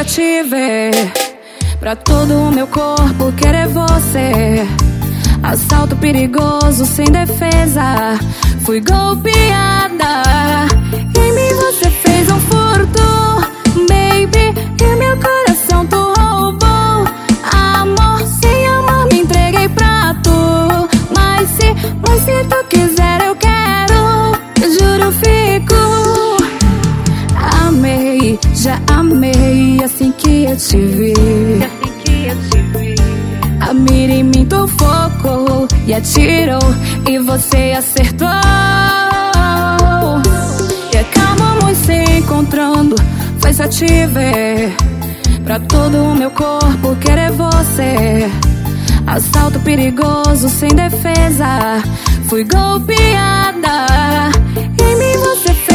te ver, pra todo o meu corpo querer você. Assalto perigoso sem defesa, fui golpeada. Em mim você fez um furto, baby, e meu coração tu roubou. Amor, sem amor me entreguei pra tu. Mas se tu quiser eu quero, juro fico. Amei, já amei assim que eu te vi. A mira em mim tu focou e atirou, e você acertou. E acabamos se encontrando, foi só te ver, pra todo o meu corpo querer você. Assalto perigoso sem defesa, fui golpeada. Em mim você